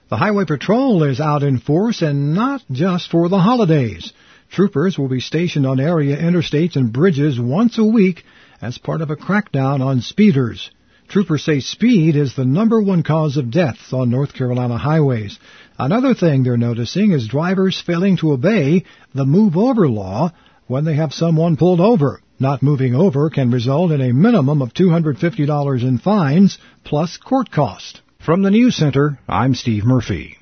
The Highway Patrol is out in force, and not just for the holidays. Troopers will be stationed on area interstates and bridges once a week as part of a crackdown on speeders. Troopers say speed is the #1 cause of deaths on North Carolina highways. Another thing they're noticing is drivers failing to obey the move-over law when they have someone pulled over. Not moving over can result in a minimum of $250 in fines plus court cost. From the News Center, I'm Steve Murphy.